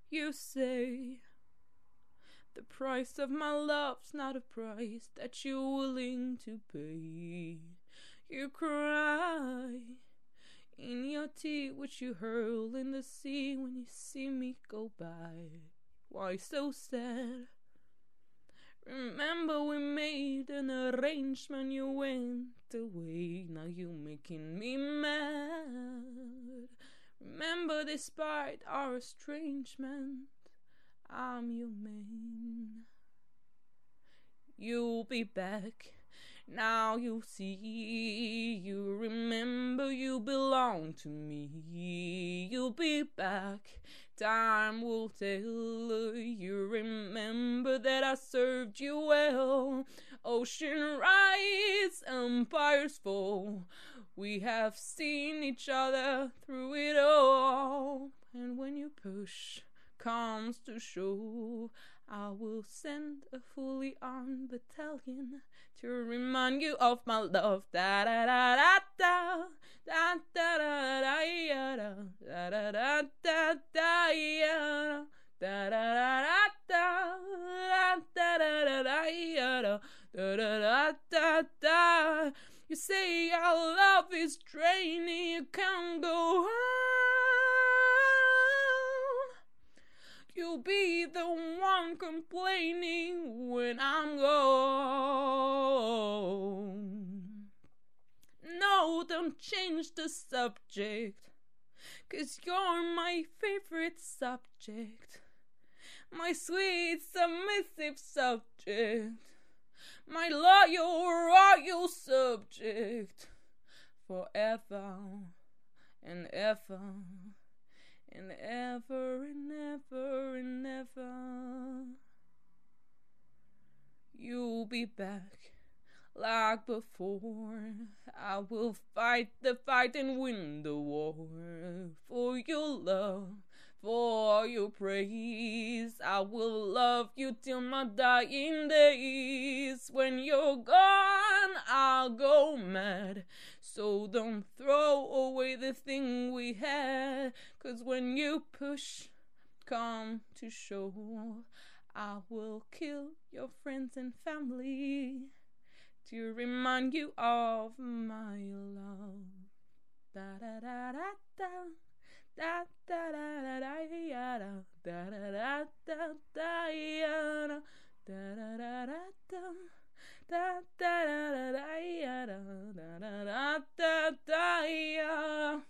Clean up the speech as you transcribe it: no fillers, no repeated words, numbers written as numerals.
You say the price of my love's not a price that you're willing to pay. You cry in your tea, which you hurl in the sea when you see me go by. Why so sad? Remember we made an arrangement, you went away. Now you're making me mad. Remember, despite our estrangement, I'm your man. You'll be back. Now you see, you remember you belong to me. You'll be back. Time will tell. You remember that I served you well. Ocean rise, empires fall. We have seen each other through it all. And when you push comes to shove, I will send a fully armed battalion to remind you of my love. Da da da da da da da da da da da da da da da da da da. You say our love is draining, you can't go on. You'll be the one complaining when I'm gone. No, don't change the subject, 'cause you're my favorite subject. My sweet submissive subject. My royal subject. Forever and ever. And ever and ever and ever. You'll be back like before. I will fight the fight and win the war. For your love, for your praise, I will love you till my dying days. When you're gone, I'll go mad. So don't throw away the thing we had, 'cause when you push come to shove, I will kill your friends and family to remind you of my love. Da da da da da da da da da da da da da da da da da da da da. Da da da da da da da da da da da.